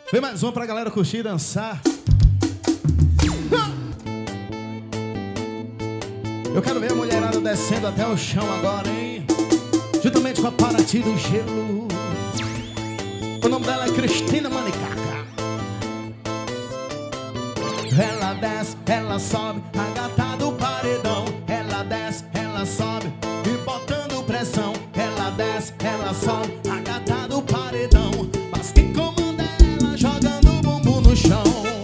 Vem mais uma pra galera curtir e dançar. Eu quero ver a mulherada descendo até o chão agora, hein? Juntamente com a Paraty do Gelo. O nome dela é Cristina Manicaca. Ela desce, ela sobe, a gata do paredão. Ela desce, ela sobe, e botando pressão. Ela desce, ela sobe, a gata do paredão. Mas quem comanda é ela jogando o bumbum no chão.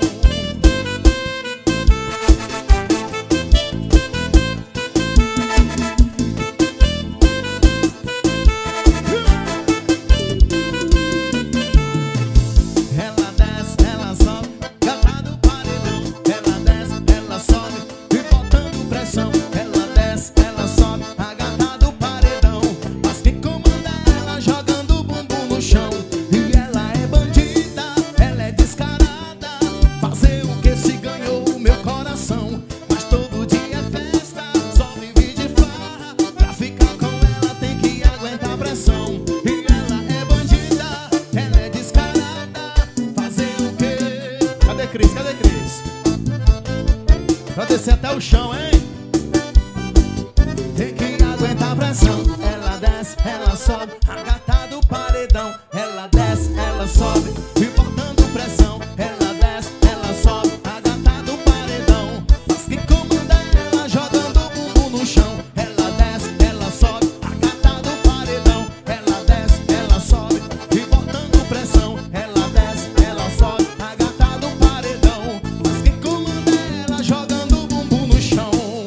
Cadê Cris? Pra descer até o chão, hein? Tem que aguentar a pressão. Ela desce, ela sobe, a gata do paredão. Ela desce, ela sobe, e botando pressão. Ela desce, ela sobe, a gata do paredão. Mas quem comanda é ela jogando o bumbum no chão. Ela desce, ela sobe, a gata do paredão. Ela desce, ela sobe, e botando pressão. Ela desce, ela sobe, a gata do paredão. Mas quem comanda é ela jogando o bumbum no chão.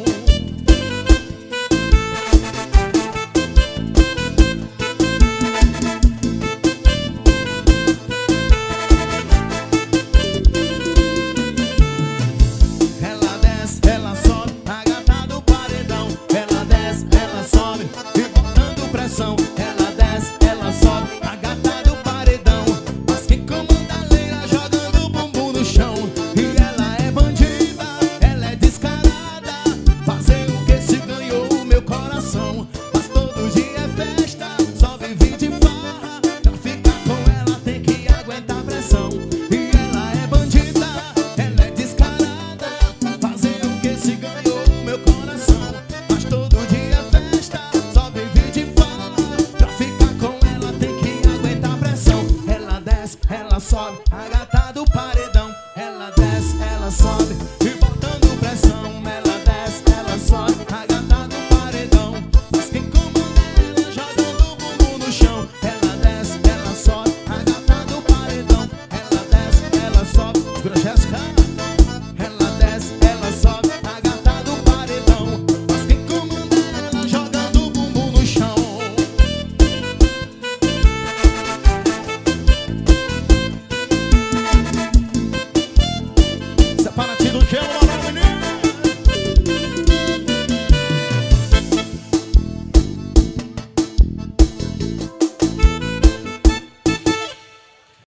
Ela desce, ela sobe, a gata do paredão. Ela desce, ela sobe, e botando pressão. Ela desce, ela sobe, a gata do paredão. Mas quem comanda a leira jogando o bumbum no chão. E ela é bandida, ela é descarada. Fazer o que se ganhou o meu coração. Mas todo dia é festa, só vive de farra. Pra ficar com ela tem que aguentar pressão. E ela é bandida, ela é descarada. Fazer o que se ganhou o meu coração. Mas todo dia é festa, só vive de farra. Pra ficar com ela tem que aguentar pressão. Ela desce, ela sobe, a gata do paredão. Ela desce, ela sobe,